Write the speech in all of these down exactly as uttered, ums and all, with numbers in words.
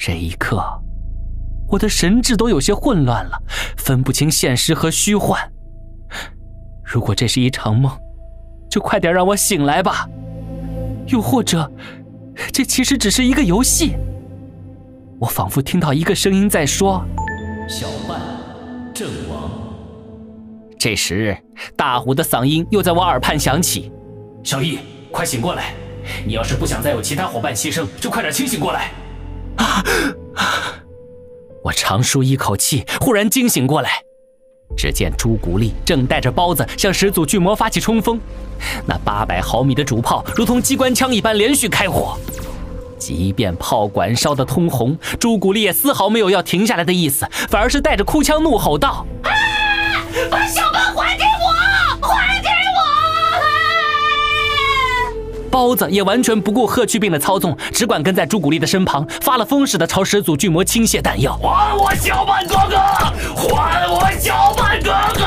这一刻，我的神智都有些混乱了，分不清现实和虚幻。如果这是一场梦，就快点让我醒来吧。又或者，这其实只是一个游戏。我仿佛听到一个声音在说：“ 小半阵亡。” 这时，大虎的嗓音又在我耳畔响起：“ 小易，快醒过来！你要是不想再有其他伙伴牺牲，就快点清醒过来！” 啊！我长舒一口气，忽然惊醒过来。只见朱古力正带着包子向始祖巨魔发起冲锋，那八百毫米的主炮如同机关枪一般连续开火。即便炮管烧得通红，朱古力也丝毫没有要停下来的意思，反而是带着哭腔怒吼道：“ 啊！把小半还给我！还给我！” 包子也完全不顾贺去病的操纵，只管跟在朱古力的身旁，发了疯似的朝始祖巨魔倾泻弹药。 还我小半哥哥！还我小半哥哥！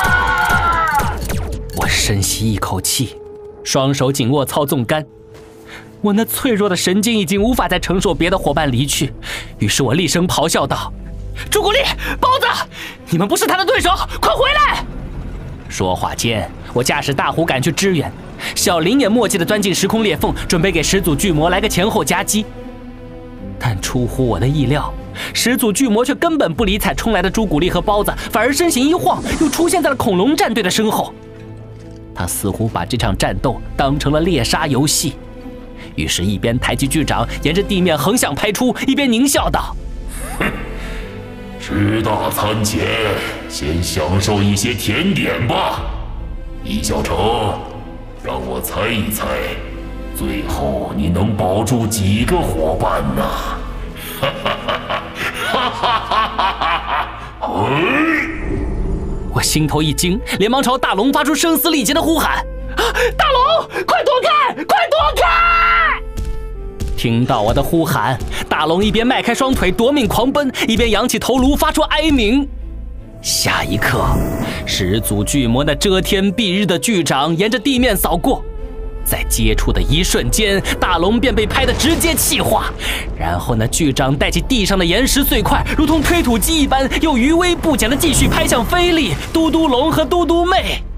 我深吸一口气，双手紧握操纵杆。我那脆弱的神经已经无法再承受别的伙伴离去，于是我厉声咆哮道：“朱古力，包子，你们不是他的对手，快回来！”说话间，我驾驶大虎赶去支援，小林也默契地钻进时空裂缝，准备给始祖巨魔来个前后夹击。但出乎我的意料，始祖巨魔却根本不理睬冲来的朱古力和包子，反而身形一晃，又出现在了恐龙战队的身后。他似乎把这场战斗当成了猎杀游戏，于是一边抬起巨掌沿着地面横向拍出，一边狞笑道：“ 哼，吃大餐前先享受一些甜点吧。易小成，让我猜一猜，最后你能保住几个伙伴呢？”哈哈哈哈哈哈哈哈！ 我心头一惊，连忙朝大龙发出声嘶力竭的呼喊：“啊，大龙，快躲开，快躲开！”听到我的呼喊，大龙一边迈开双腿夺命狂奔，一边扬起头颅发出哀鸣。下一刻，始祖巨魔那遮天蔽日的巨掌沿着地面扫过，在接触的一瞬间，大龙便被拍得直接气化，然后那巨掌带起地上的岩石碎块，如同推土机一般，又余威不减地继续拍向菲利、嘟嘟龙和嘟嘟妹。